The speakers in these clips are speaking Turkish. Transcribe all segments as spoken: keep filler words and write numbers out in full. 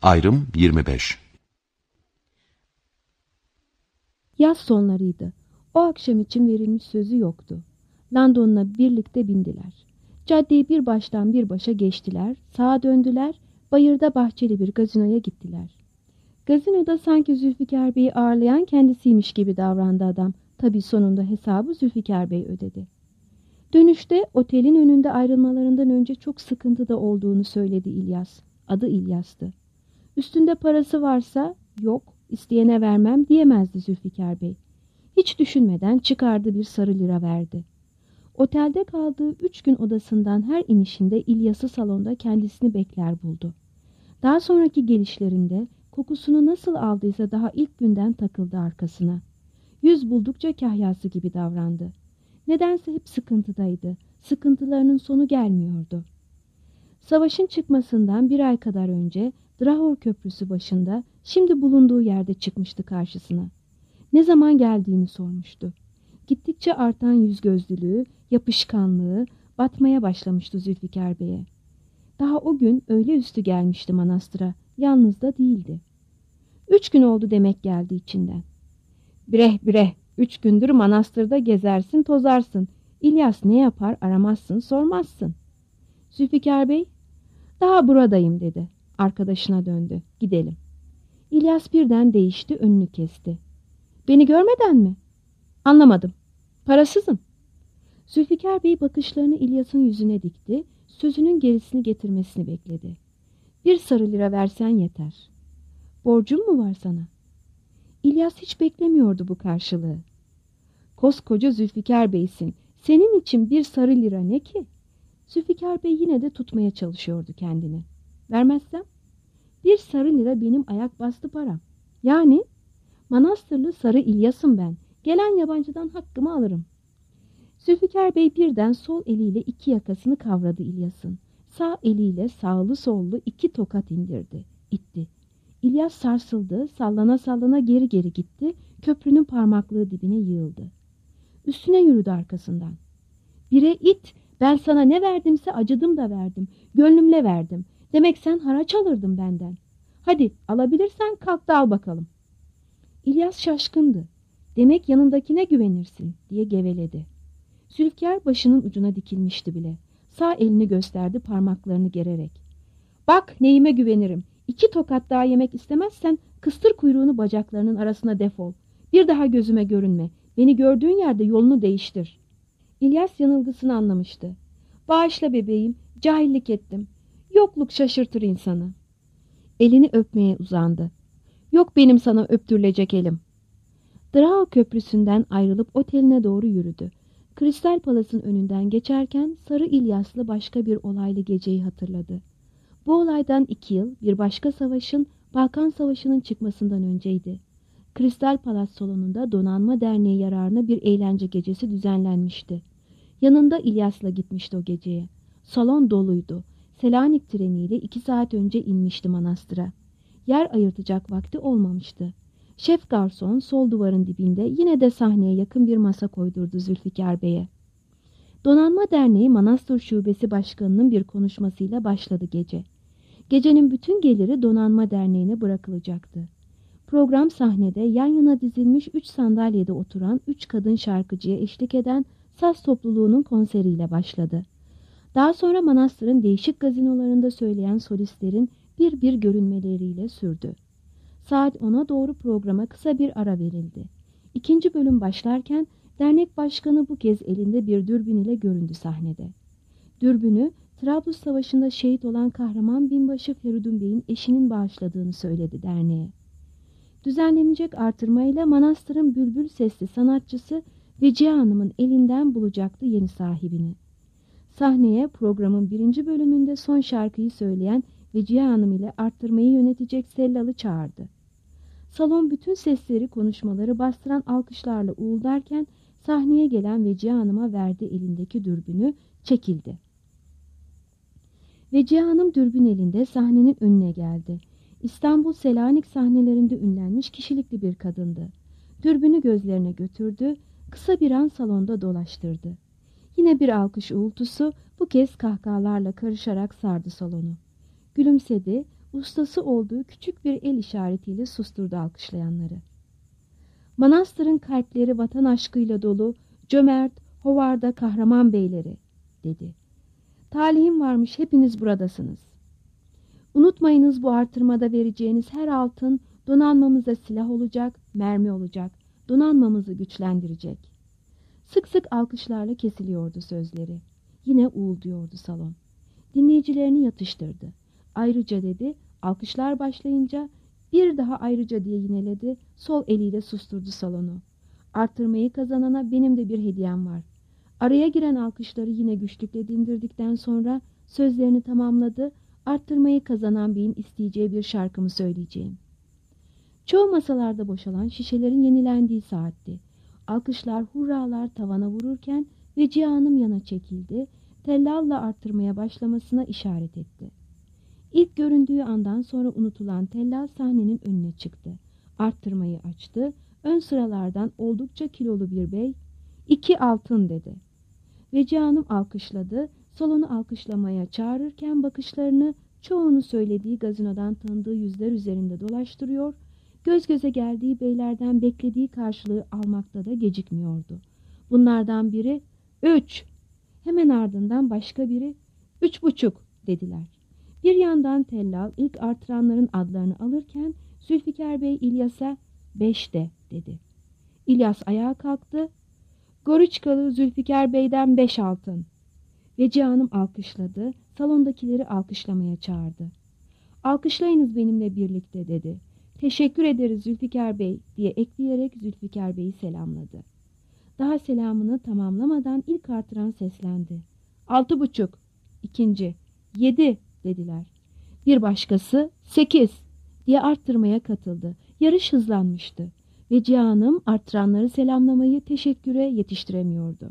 Ayrım yirmi beş. Yaz sonlarıydı. O akşam için verilmiş sözü yoktu. Landon'la birlikte bindiler. Caddeyi bir baştan bir başa geçtiler, sağa döndüler, bayırda bahçeli bir gazinoya gittiler. Gazinoda sanki Zülfikar Bey'i ağırlayan kendisiymiş gibi davrandı adam. Tabii sonunda hesabı Zülfikar Bey ödedi. Dönüşte otelin önünde ayrılmalarından önce çok sıkıntıda olduğunu söyledi İlyas. Adı İlyas'tı. Üstünde parası varsa yok, isteyene vermem diyemezdi Zülfikar Bey. Hiç düşünmeden çıkardı bir sarı lira verdi. Otelde kaldığı üç gün odasından her inişinde İlyas'ı salonda kendisini bekler buldu. Daha sonraki gelişlerinde kokusunu nasıl aldıysa daha ilk günden takıldı arkasına. Yüz buldukça kahyası gibi davrandı. Nedense hep sıkıntıdaydı. Sıkıntılarının sonu gelmiyordu. Savaşın çıkmasından bir ay kadar önce Drahor Köprüsü başında, şimdi bulunduğu yerde çıkmıştı karşısına. Ne zaman geldiğini sormuştu. Gittikçe artan yüzgözlülüğü, yapışkanlığı batmaya başlamıştı Zülfikar Bey'e. Daha o gün öğle üstü gelmişti manastıra, yalnız da değildi. Üç gün oldu demek geldi içinden. Bireh bireh, üç gündür manastırda gezersin tozarsın. İlyas ne yapar aramazsın sormazsın. Zülfikar Bey, daha buradayım dedi. Arkadaşına döndü. Gidelim. İlyas birden değişti, önünü kesti. Beni görmeden mi? Anlamadım. Parasızım. Zülfikar Bey bakışlarını İlyas'ın yüzüne dikti. Sözünün gerisini getirmesini bekledi. Bir sarı lira versen yeter. Borcum mu var sana? İlyas hiç beklemiyordu bu karşılığı. Koskoca Zülfikar Bey'sin. Senin için bir sarı lira ne ki? Zülfikar Bey yine de tutmaya çalışıyordu kendini. Vermezsem? Bir sarı lira benim ayak bastı param. Yani manastırlı Sarı İlyas'ım ben. Gelen yabancıdan hakkımı alırım. Zülfikar Bey birden sol eliyle iki yakasını kavradı İlyas'ın. Sağ eliyle sağlı sollu iki tokat indirdi. İtti. İlyas sarsıldı, sallana sallana geri geri gitti, köprünün parmaklığı dibine yığıldı. Üstüne yürüdü arkasından. Bire it, ben sana ne verdimse acıdım da verdim, gönlümle verdim. Demek sen haraç alırdın benden. Hadi alabilirsen kalk da al bakalım. İlyas şaşkındı. Demek yanındakine güvenirsin diye geveledi. Zülfikar başının ucuna dikilmişti bile. Sağ elini gösterdi parmaklarını gererek. Bak neyime güvenirim. İki tokat daha yemek istemezsen kıstır kuyruğunu bacaklarının arasına defol. Bir daha gözüme görünme. Beni gördüğün yerde yolunu değiştir. İlyas yanılgısını anlamıştı. Bağışla bebeğim, cahillik ettim. Yokluk şaşırtır insanı. Elini öpmeye uzandı. Yok benim sana öptürülecek elim. Drahor Köprüsü'nden ayrılıp oteline doğru yürüdü. Kristal Palas'ın önünden geçerken Sarı İlyas'lı başka bir olaylı geceyi hatırladı. Bu olaydan iki yıl bir başka savaşın, Balkan Savaşı'nın çıkmasından önceydi. Kristal Palas salonunda Donanma Derneği yararına bir eğlence gecesi düzenlenmişti. Yanında İlyas'la gitmişti o geceye. Salon doluydu. Selanik treniyle iki saat önce inmişti manastıra. Yer ayırtacak vakti olmamıştı. Şef garson sol duvarın dibinde yine de sahneye yakın bir masa koydurdu Zülfikar Bey'e. Donanma Derneği Manastır Şubesi Başkanı'nın bir konuşmasıyla başladı gece. Gecenin bütün geliri Donanma Derneği'ne bırakılacaktı. Program sahnede yan yana dizilmiş üç sandalyede oturan üç kadın şarkıcıya eşlik eden saz topluluğunun konseriyle başladı. Daha sonra manastırın değişik gazinolarında söyleyen solistlerin bir bir görünmeleriyle sürdü. Saat ona doğru programa kısa bir ara verildi. İkinci bölüm başlarken dernek başkanı bu kez elinde bir dürbün ile göründü sahnede. Dürbünü Trablus Savaşı'nda şehit olan kahraman binbaşı Feridun Bey'in eşinin bağışladığını söyledi derneğe. Düzenlenecek artırmayla manastırın bülbül sesli sanatçısı Vecihe Hanım'ın elinden bulacaktı yeni sahibini. Sahneye programın birinci bölümünde son şarkıyı söyleyen Vecihe Hanım ile arttırmayı yönetecek Sellalı çağırdı. Salon bütün sesleri, konuşmaları bastıran alkışlarla uğuldarken sahneye gelen Vecihe Hanım'a verdi elindeki dürbünü, çekildi. Vecihe Hanım dürbün elinde sahnenin önüne geldi. İstanbul Selanik sahnelerinde ünlenmiş kişilikli bir kadındı. Dürbünü gözlerine götürdü, kısa bir an salonda dolaştırdı. Yine bir alkış uğultusu bu kez kahkahalarla karışarak sardı salonu. Gülümsedi, ustası olduğu küçük bir el işaretiyle susturdu alkışlayanları. Manastırın kalpleri vatan aşkıyla dolu, cömert, hovarda kahraman beyleri, dedi. Talihim varmış, hepiniz buradasınız. Unutmayınız, bu artırmada vereceğiniz her altın donanmamıza silah olacak, mermi olacak, donanmamızı güçlendirecek. Sık sık alkışlarla kesiliyordu sözleri. Yine uğulduyordu salon. Dinleyicilerini yatıştırdı. Ayrıca dedi, alkışlar başlayınca bir daha ayrıca diye yineledi, sol eliyle susturdu salonu. Artırmayı kazanana benim de bir hediyem var. Araya giren alkışları yine güçlükle dindirdikten sonra sözlerini tamamladı, arttırmayı kazanan beyin isteyeceği bir şarkımı söyleyeceğim. Çoğu masalarda boşalan şişelerin yenilendiği saatti. Alkışlar, hurralar tavana vururken Vecihe Hanım yana çekildi, tellalla arttırmaya başlamasına işaret etti. İlk göründüğü andan sonra unutulan tellal sahnenin önüne çıktı. Arttırmayı açtı, ön sıralardan oldukça kilolu bir bey, iki altın dedi. Vecihe Hanım alkışladı, salonu alkışlamaya çağırırken bakışlarını çoğunu söylediği gazinodan tanıdığı yüzler üzerinde dolaştırıyor, göz göze geldiği beylerden beklediği karşılığı almakta da gecikmiyordu. Bunlardan biri üç, hemen ardından başka biri üç buçuk dediler. Bir yandan tellal ilk artıranların adlarını alırken Zülfikar Bey İlyas'a beş de dedi. İlyas ayağa kalktı. Goruçkalı Zülfikar Bey'den beş altın. Vecihe Hanım alkışladı, salondakileri alkışlamaya çağırdı. Alkışlayınız benimle birlikte dedi. Teşekkür ederiz Zülfikar Bey diye ekleyerek Zülfikar Bey'i selamladı. Daha selamını tamamlamadan ilk artıran seslendi. Altı buçuk, ikinci, yedi dediler. Bir başkası sekiz diye arttırmaya katıldı. Yarış hızlanmıştı. Vecihe Hanım artıranları selamlamayı teşekküre yetiştiremiyordu.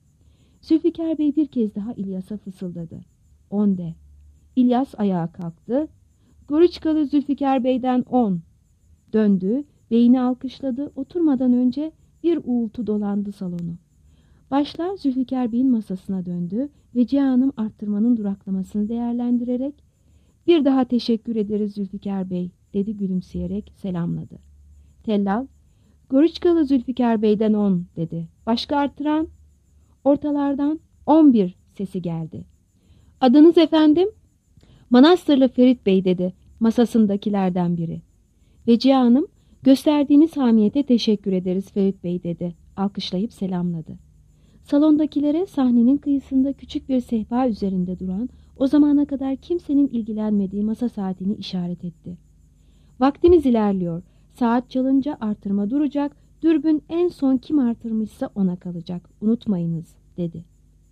Zülfikar Bey bir kez daha İlyas'a fısıldadı. On de. İlyas ayağa kalktı. Goruçkalı Zülfikar Bey'den on. Döndü, beyni alkışladı. Oturmadan önce bir uğultu dolandı salonu. Başlar Zülfikar Bey'in masasına döndü. Vecihe Hanım arttırmanın duraklamasını değerlendirerek bir daha teşekkür ederiz Zülfikar Bey dedi, gülümseyerek selamladı. Tellal, Goruçkalı Zülfikar Bey'den on dedi. Başka artıran? Ortalardan on bir sesi geldi. Adınız efendim? Manastırlı Ferit Bey dedi masasındakilerden biri. Vecihe Hanım, gösterdiğiniz hamiyete teşekkür ederiz Ferit Bey dedi. Alkışlayıp selamladı. Salondakilere sahnenin kıyısında küçük bir sehpa üzerinde duran, o zamana kadar kimsenin ilgilenmediği masa saatini işaret etti. Vaktimiz ilerliyor. Saat çalınca artırma duracak, dürbün en son kim artırmışsa ona kalacak. Unutmayınız dedi.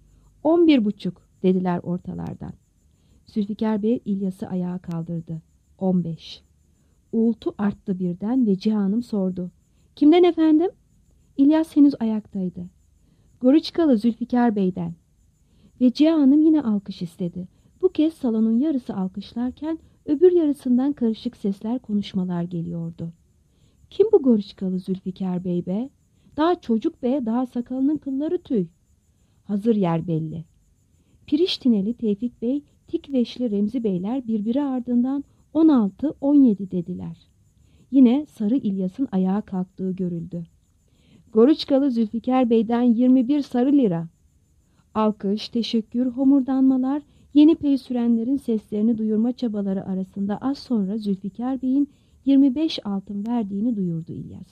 On bir buçuk dediler ortalardan. Zülfikar Bey İlyas'ı ayağa kaldırdı. On beş. Uğultu arttı birden. Vecihe Hanım sordu. Kimden efendim? İlyas henüz ayaktaydı. Goruçkalı Zülfikar Bey'den. Vecihe Hanım yine alkış istedi. Bu kez salonun yarısı alkışlarken öbür yarısından karışık sesler, konuşmalar geliyordu. Kim bu Goruçkalı Zülfikar Bey be? Daha çocuk be, daha sakalının kılları tüy. Hazır yer belli. Piriştineli Tevfik Bey, Tikveşli Remzi Beyler birbiri ardından on altı on yedi dediler. Yine Sarı İlyas'ın ayağa kalktığı görüldü. Goruçkalı Zülfikar Bey'den yirmi bir sarı lira. Alkış, teşekkür, homurdanmalar, yeni pey sürenlerin seslerini duyurma çabaları arasında az sonra Zülfikar Bey'in yirmi beş altın verdiğini duyurdu İlyas.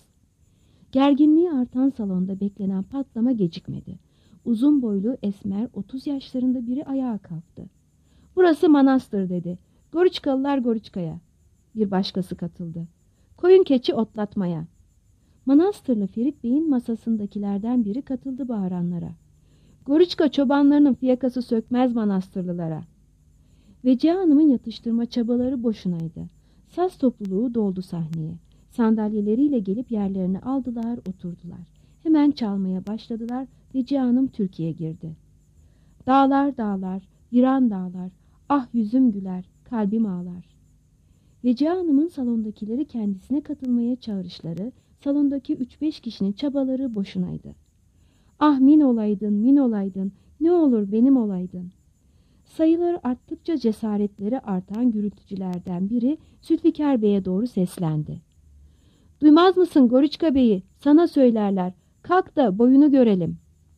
Gerginliği artan salonda beklenen patlama gecikmedi. Uzun boylu, esmer, otuz yaşlarında biri ayağa kalktı. Burası manastır dedi. Goruçkalılar Goruçka'ya. Bir başkası katıldı. Koyun keçi otlatmaya. Manastırlı Ferit Bey'in masasındakilerden biri katıldı bağıranlara. Goruçka çobanlarının fiyakası sökmez manastırlılara. Vecihe Hanım'ın yatıştırma çabaları boşunaydı. Saz topluluğu doldu sahneye. Sandalyeleriyle gelip yerlerini aldılar, oturdular. Hemen çalmaya başladılar. Vecihe Hanım Türkiye girdi. Dağlar dağlar, viran dağlar, ah yüzüm güler, kalbim ağlar. Vecihe Hanım'ın salondakileri kendisine katılmaya çağrışları, salondaki üç beş kişinin çabaları boşunaydı. Ah min olaydın, min olaydın, ne olur benim olaydın. Sayıları arttıkça cesaretleri artan gürültücülerden biri Zülfikar Bey'e doğru seslendi. "Duymaz mısın Goriçka Bey'i? Sana söylerler. Kalk da boyunu görelim."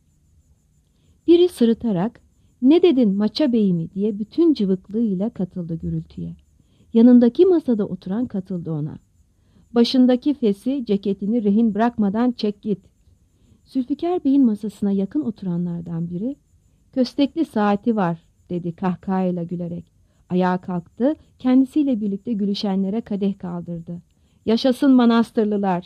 Biri sırıtarak "Ne dedin Maça Bey mi?" diye bütün cıvıklığıyla katıldı gürültüye. Yanındaki masada oturan katıldı ona. "Başındaki fesi, ceketini rehin bırakmadan çek git." Zülfikar Bey'in masasına yakın oturanlardan biri "Köstekli saati var," dedi kahkahayla gülerek. Ayağa kalktı, kendisiyle birlikte gülüşenlere kadeh kaldırdı. "Yaşasın Manastırlılar!"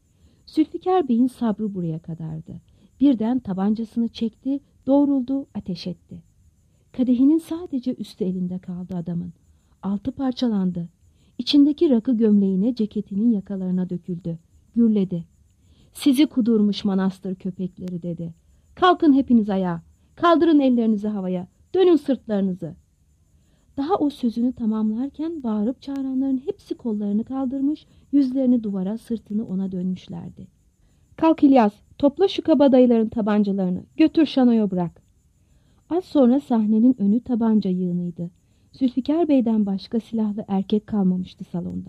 Zülfikar Bey'in sabrı buraya kadardı. Birden tabancasını çekti, doğruldu, ateş etti. Kadehinin sadece üstü elinde kaldı adamın. Altı parçalandı. İçindeki rakı gömleğine, ceketinin yakalarına döküldü. Gürledi. "Sizi kudurmuş manastır köpekleri," dedi. "Kalkın hepiniz ayağa. Kaldırın ellerinizi havaya. Dönün sırtlarınızı." Daha o sözünü tamamlarken bağırıp çağıranların hepsi kollarını kaldırmış, yüzlerini duvara, sırtını ona dönmüşlerdi. "Kalk İlyas, topla şu kabadayıların tabancalarını. Götür şanoya bırak." Az sonra sahnenin önü tabanca yığınıydı. Zülfikar Bey'den başka silahlı erkek kalmamıştı salonda.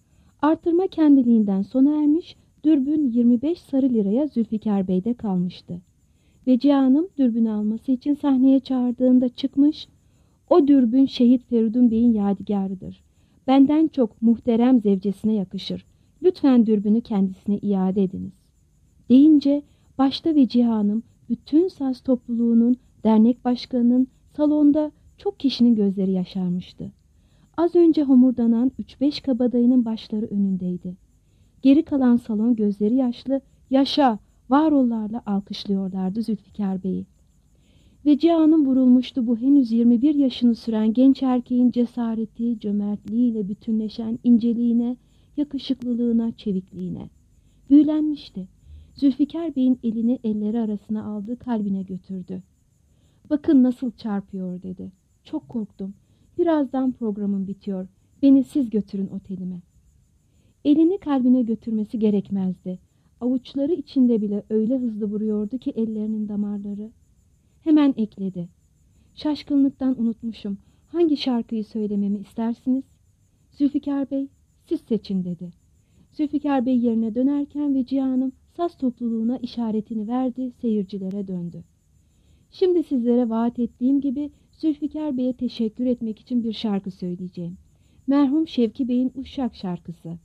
Artırma kendiliğinden sona ermiş, dürbün yirmi beş sarı liraya Zülfikar Bey'de kalmıştı. Vecihe Hanım dürbünü alması için sahneye çağırdığında çıkmış, "O dürbün Şehit Feridun Bey'in yadigarıdır. Benden çok muhterem zevcesine yakışır. Lütfen dürbünü kendisine iade ediniz." deyince başta Vecihe Hanım, bütün saz topluluğunun, dernek başkanının, salonda çok kişinin gözleri yaşarmıştı. Az önce homurdanan üç beş kabadayının başları önündeydi. Geri kalan salon gözleri yaşlı, "Yaşa, var ollarla" alkışlıyorlardı Zülfikar Bey'i. Vecihe Hanım vurulmuştu bu henüz yirmi bir yaşını süren genç erkeğin cesareti, cömertliğiyle bütünleşen inceliğine, yakışıklılığına, çevikliğine. Büyülenmişti. Zülfikar Bey'in elini elleri arasına aldı, kalbine götürdü. "Bakın nasıl çarpıyor," dedi. "Çok korktum. Birazdan programım bitiyor. Beni siz götürün otelime." Elini kalbine götürmesi gerekmezdi. Avuçları içinde bile öyle hızlı vuruyordu ki ellerinin damarları. Hemen ekledi. "Şaşkınlıktan unutmuşum. Hangi şarkıyı söylememi istersiniz?" "Zülfikar Bey, siz seçin," dedi. Zülfikar Bey yerine dönerken Vecihe Hanım saz topluluğuna işaretini verdi, seyircilere döndü. "Şimdi sizlere vaat ettiğim gibi Zülfikar Bey'e teşekkür etmek için bir şarkı söyleyeceğim. Merhum Şevki Bey'in Uşak şarkısı.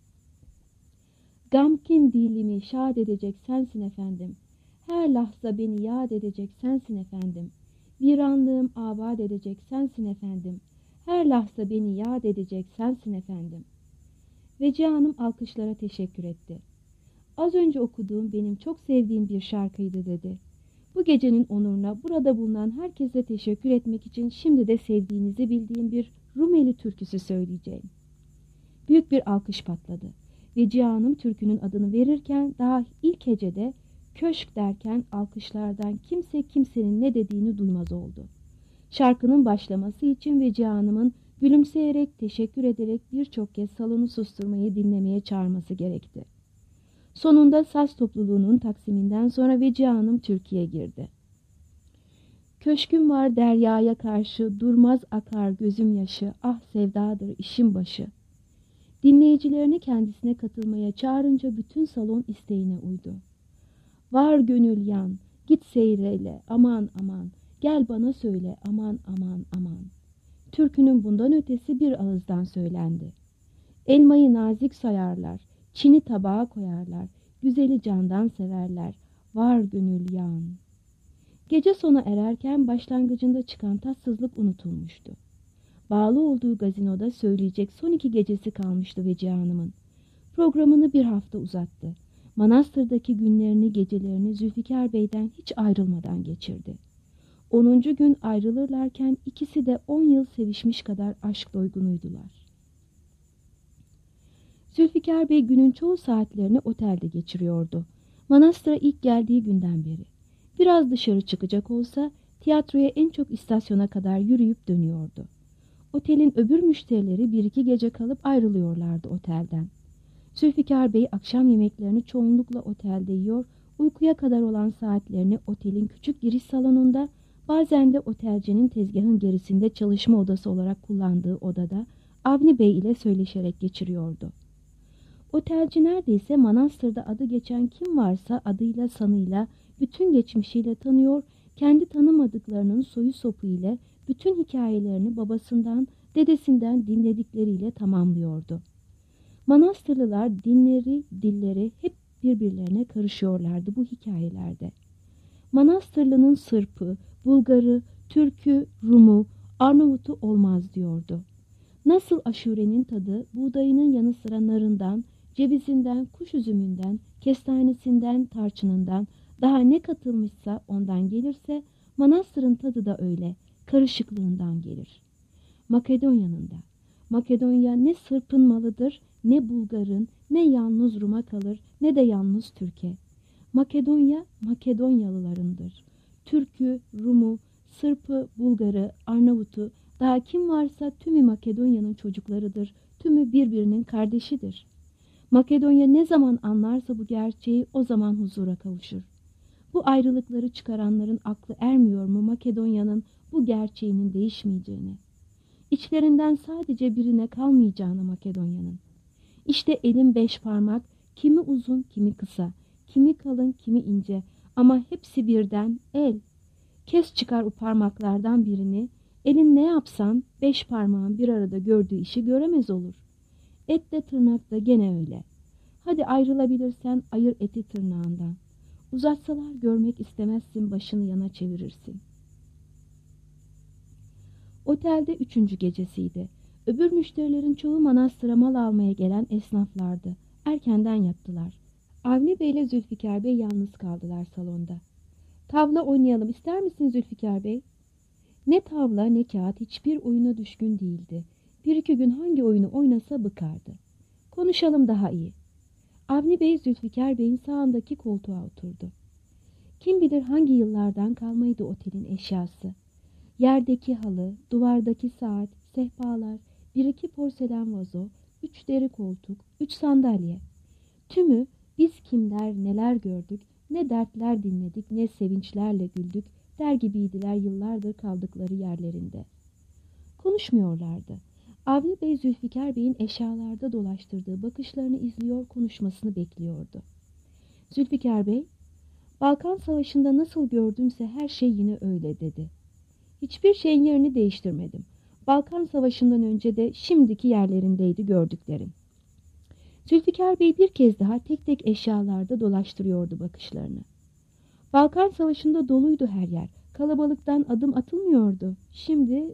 Gamkin dilimi şad edecek sensin efendim. Her lahza beni yad edecek sensin efendim. Viranlığım abad edecek sensin efendim. Her lahza beni yad edecek sensin efendim." Vecihe Hanım alkışlara teşekkür etti. "Az önce okuduğum benim çok sevdiğim bir şarkıydı," dedi. "Bu gecenin onuruna burada bulunan herkese teşekkür etmek için şimdi de sevdiğinizi bildiğim bir Rumeli türküsü söyleyeceğim." Büyük bir alkış patladı. Vecihe Hanım türkünün adını verirken daha ilk hecede "köşk" derken alkışlardan kimse kimsenin ne dediğini duymaz oldu. Şarkının başlaması için Vecihe Hanım'ın gülümseyerek, teşekkür ederek birçok kez salonu susturmayı dinlemeye çağırması gerekti. Sonunda saz topluluğunun taksiminden sonra Vecihe Hanım türküye girdi. "Köşküm var deryaya karşı, durmaz akar gözüm yaşı, ah sevdadır işin başı." Dinleyicilerini kendisine katılmaya çağırınca bütün salon isteğine uydu. "Var gönül yan, git seyreyle, aman aman, gel bana söyle, aman aman aman." Türkünün bundan ötesi bir ağızdan söylendi. "Elmayı nazik sayarlar, çini tabağa koyarlar, güzeli candan severler, var gönül yan." Gece sona ererken başlangıcında çıkan tatsızlık unutulmuştu. Bağlı olduğu gazinoda söyleyecek son iki gecesi kalmıştı Vecihe Hanım'ın. Programını bir hafta uzattı. Manastırdaki günlerini, gecelerini Zülfikar Bey'den hiç ayrılmadan geçirdi. Onuncu gün ayrılırlarken ikisi de on yıl sevişmiş kadar aşk doygunuydular. Zülfikar Bey günün çoğu saatlerini otelde geçiriyordu. Manastıra ilk geldiği günden beri. Biraz dışarı çıkacak olsa tiyatroya en çok istasyona kadar yürüyüp dönüyordu. Otelin öbür müşterileri bir iki gece kalıp ayrılıyorlardı otelden. Zülfikar Bey akşam yemeklerini çoğunlukla otelde yiyor, uykuya kadar olan saatlerini otelin küçük giriş salonunda Bazen de otelcinin tezgahın gerisinde çalışma odası olarak kullandığı odada Avni Bey ile söyleşerek geçiriyordu. Otelci neredeyse manastırda adı geçen kim varsa adıyla sanıyla, bütün geçmişiyle tanıyor, kendi tanımadıklarının soyu sopu ile bütün hikayelerini babasından, dedesinden dinledikleriyle tamamlıyordu. Manastırlılar dinleri, dilleri hep birbirlerine karışıyorlardı bu hikayelerde. Manastırlının Sırpı, Bulgarı, Türkü, Rumu, Arnavut'u olmaz diyordu. Nasıl aşurenin tadı buğdayının yanı sıra narından, cevizinden, kuş üzümünden, kestanesinden, tarçınından daha ne katılmışsa ondan gelirse, manastırın tadı da öyle, karışıklığından gelir. Makedonya'nın da. Makedonya ne Sırp'ın malıdır, ne Bulgar'ın, ne yalnız Rum'a kalır, ne de yalnız Türk'e. Makedonya, Makedonyalılarındır. Türk'ü, Rum'u, Sırp'ı, Bulgar'ı, Arnavut'u, daha kim varsa tümü Makedonya'nın çocuklarıdır, tümü birbirinin kardeşidir. Makedonya ne zaman anlarsa bu gerçeği o zaman huzura kavuşur. Bu ayrılıkları çıkaranların aklı ermiyor mu Makedonya'nın bu gerçeğinin değişmeyeceğine? İçlerinden sadece birine kalmayacağını Makedonya'nın. İşte elin beş parmak, kimi uzun kimi kısa, kimi kalın kimi ince ama hepsi birden el. Kes çıkar o parmaklardan birini, elin ne yapsan beş parmağın bir arada gördüğü işi göremez olur. Et de tırnak da gene öyle. Hadi ayrılabilirsen ayır eti tırnağından. Uzatsalar görmek istemezsin, başını yana çevirirsin. Otelde üçüncü gecesiydi. Öbür müşterilerin çoğu manastıra mal almaya gelen esnaflardı. Erkenden yattılar. Avni Bey ile Zülfikar Bey yalnız kaldılar salonda. Tavla oynayalım ister misin Zülfikar Bey? Ne tavla ne kağıt hiçbir oyuna düşkün değildi. Bir iki gün hangi oyunu oynasa bıkardı. Konuşalım daha iyi. Avni Bey Zülfikar Bey'in sağındaki koltuğa oturdu. Kim bilir hangi yıllardan kalmaydı otelin eşyası. Yerdeki halı, duvardaki saat, sehpalar, bir iki porselen vazo, üç deri koltuk, üç sandalye. Tümü biz kimler neler gördük, ne dertler dinledik, ne sevinçlerle güldük der gibiydiler yıllardır kaldıkları yerlerinde. Konuşmuyorlardı. Avni Bey Zülfikar Bey'in eşyalarda dolaştırdığı bakışlarını izliyor, konuşmasını bekliyordu. Zülfikar Bey, Balkan Savaşı'nda nasıl gördümse her şey yine öyle dedi. Hiçbir şeyin yerini değiştirmedim. Balkan Savaşı'ndan önce de şimdiki yerlerindeydi gördüklerim. Zülfikar Bey bir kez daha tek tek eşyalarda dolaştırıyordu bakışlarını. Balkan Savaşı'nda doluydu her yer. Kalabalıktan adım atılmıyordu. Şimdi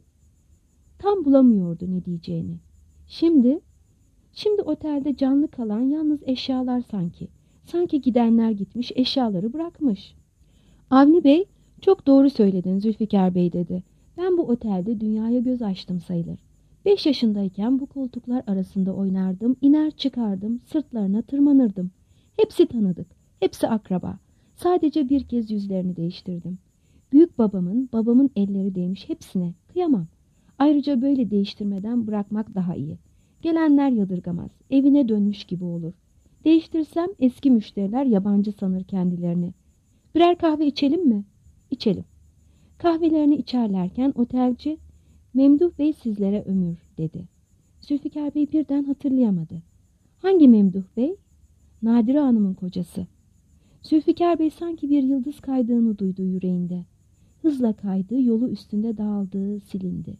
tam bulamıyordu ne diyeceğini. Şimdi, şimdi otelde canlı kalan yalnız eşyalar sanki. Sanki gidenler gitmiş, eşyaları bırakmış. Avni Bey, çok doğru söyledin Zülfikar Bey dedi. Ben bu otelde dünyaya göz açtım sayılır. Beş yaşındayken bu koltuklar arasında oynardım, iner çıkardım, sırtlarına tırmanırdım. Hepsi tanıdık, hepsi akraba. Sadece bir kez yüzlerini değiştirdim. Büyük babamın, babamın elleri değmiş hepsine, kıyamam. Ayrıca böyle değiştirmeden bırakmak daha iyi. Gelenler yadırgamaz, evine dönmüş gibi olur. Değiştirsem eski müşteriler yabancı sanır kendilerini. Birer kahve içelim mi? İçelim. Kahvelerini içerlerken otelci, Memduh Bey sizlere ömür dedi. Zülfikar Bey birden hatırlayamadı. Hangi Memduh Bey? Nadire Hanım'ın kocası. Zülfikar Bey sanki bir yıldız kaydığını duydu yüreğinde. Hızla kaydı, yolu üstünde dağıldı, silindi.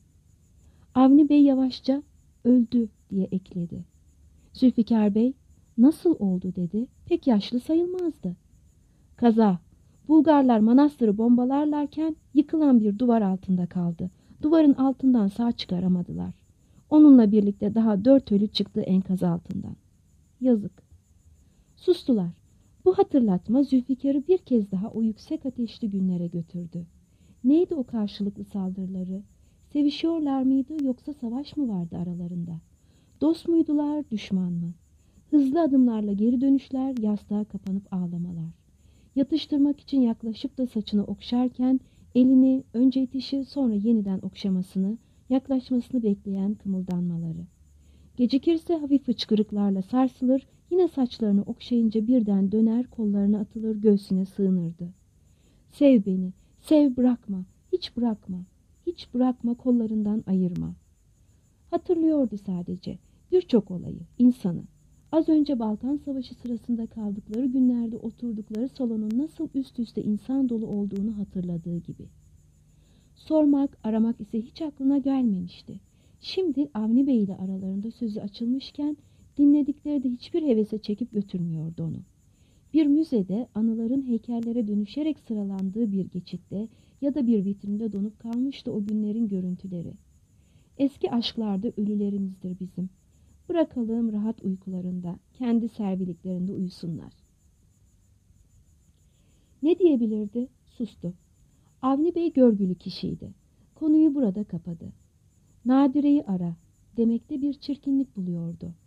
Avni Bey yavaşça öldü diye ekledi. Zülfikar Bey nasıl oldu dedi, pek yaşlı sayılmazdı. Kaza. Bulgarlar manastırı bombalarlarken yıkılan bir duvar altında kaldı. Duvarın altından sağ çıkaramadılar. Onunla birlikte daha dört ölü çıktı enkaz altından. Yazık. Sustular. Bu hatırlatma Zülfikar'ı bir kez daha o yüksek ateşli günlere götürdü. Neydi o karşılıklı saldırıları? Sevişiyorlar mıydı yoksa savaş mı vardı aralarında? Dost muydular, düşman mı? Hızlı adımlarla geri dönüşler, yastığa kapanıp ağlamalar. Yatıştırmak için yaklaşıp da saçını okşarken elini önce itişi sonra yeniden okşamasını, yaklaşmasını bekleyen kımıldanmaları. Gecikirse hafif hıçkırıklarla sarsılır, yine saçlarını okşayınca birden döner, kollarına atılır, göğsüne sığınırdı. Sev beni, sev bırakma, Hiç bırakma, hiç bırakma, kollarından ayırma. Hatırlıyordu sadece birçok olayı, insanı. Az önce Balkan Savaşı sırasında kaldıkları günlerde oturdukları salonun nasıl üst üste insan dolu olduğunu hatırladığı gibi. Sormak, aramak ise hiç aklına gelmemişti. Şimdi Avni Bey ile aralarında sözü açılmışken dinledikleri de hiçbir hevese çekip götürmüyordu onu. Bir müzede anıların heykellere dönüşerek sıralandığı bir geçitte ya da bir vitrinde donup kalmıştı o günlerin görüntüleri. Eski aşklarda ölülerimizdir bizim. Bırakalım rahat uykularında, kendi serviliklerinde uyusunlar. Ne diyebilirdi? Sustu. Avni Bey görgülü kişiydi. Konuyu burada kapadı. Nadire'yi ara demekte bir çirkinlik buluyordu.